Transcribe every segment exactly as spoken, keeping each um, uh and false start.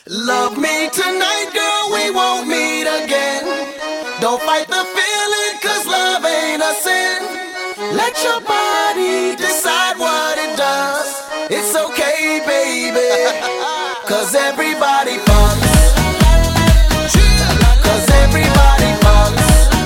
Love me tonight, girl, we won't meet again. Don't fight the feeling, cause love ain't a sin. Let your body decide what it does. It's okay, baby, cause everybody fucks. Cause everybody fucks.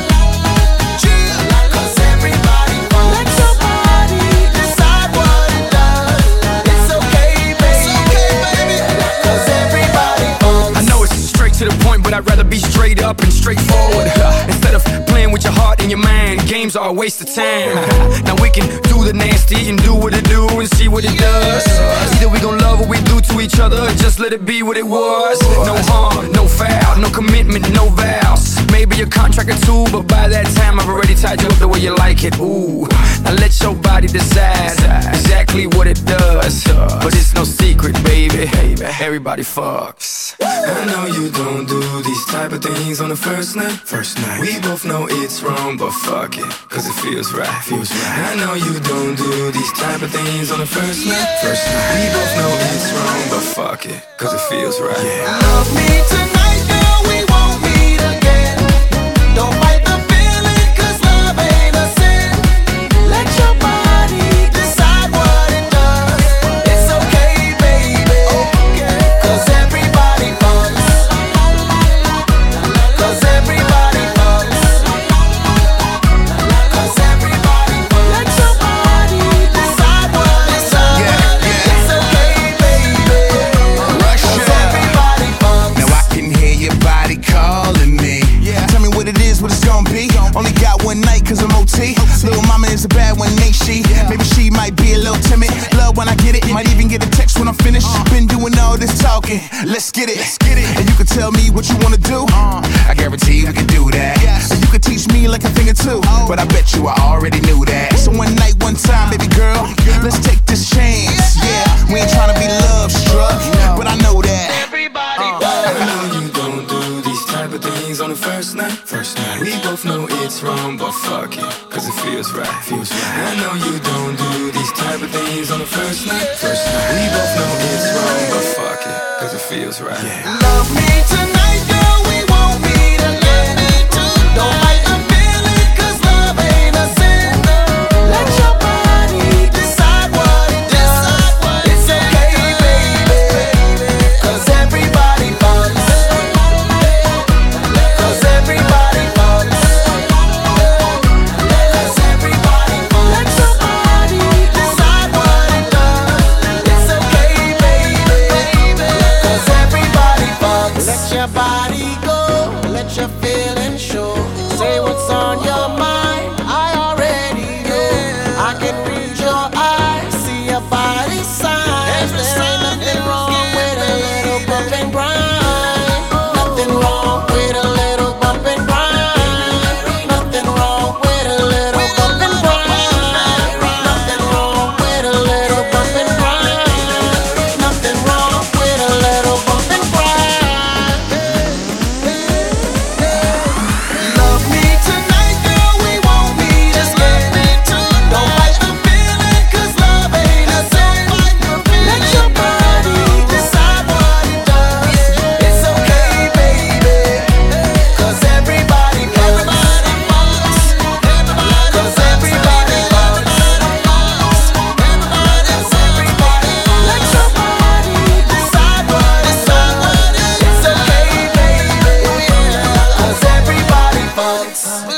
Cause everybody fucks. Let your body decide what it does. It's okay, baby, cause everybody fucks. I know it's straight to the point, but I'd rather be straight up and straightforward. Instead of playing with your heart and your mind, games are a waste of time. Now we can do the nasty and do what it do and see what it does. Either we gon' love what we do to each other, or just let it be what it was. No harm, no foul, no commitment, no vows. Maybe a contract or two, but by that time I've already tied you up the way you like it. Ooh, now let your body decide exactly what it does. But it's no secret, baby, everybody fucks. I know you don't do these type of things on the first night. First night. We both know it's wrong, but fuck it, cause it feels right. Feels right. I know you don't do these type of things on the first night. First night. We both know it's wrong, but fuck it, cause it feels right. Yeah. Love me tonight, girl, we won't meet again. Don't fight the feeling, cause love ain't a sin. Let your body decide what it does. It's okay, baby, cause everybody fucks. Cause everybody fucks. Cause everybody fucks. Let your body decide what it does. It's okay, baby, cause everybody fucks. Now I can hear your body calling me. Tell me what it is, what it's gonna be. Only got one night cause I'm O T. Little mama is a bad one, ain't she? Maybe she might be a little timid. Love when I get it, might even get a text when I'm finished. Been doing all this talking, let's get it. And you can tell me what you wanna do, I guarantee we can do that. And you can teach me like a thing or two, but I bet you I already knew that. So one night, one time, baby girl, let's take this chance. Yeah, we ain't tryna be love struck, but I know that Everybody I fucks. know you don't do these type of things on the first night. First night. We both know it's wrong, but fuck it, cause it feels right. Feels right. I know you don't do these type of things on the first night. First night. We both know it's wrong, but fuck it, cause it feels right. Yeah. Love me tonight, girl, we won't meet again. Don't fight the feeling, cause love ain't a sin. Let your body decide what it does. It's okay, baby, cause everybody fucks. Cause everybody fucks. Cause everybody fucks. Let your body decide what it does. It's okay, baby, cause everybody fucks. Let your body go, let your feelings show. Say what's on your mind, I already know. I can read your eyes, see your body signs. There ain't nothing wrong with a little bump and grind. Nothing wrong with a little bump and grind. Nothing wrong with a little bump and grind. Nothing wrong with a little bump and grind. Nothing wrong with a little bump and grind. Love me tonight, girl, we won't meet again. Don't fight the feeling, cause love ain't a sin. Let your body decide what it does. It's okay, baby, cause everybody fucks. Cause everybody fucks. Cause everybody fucks. Let your body decide what it does. It's okay, baby, cause everybody fucks.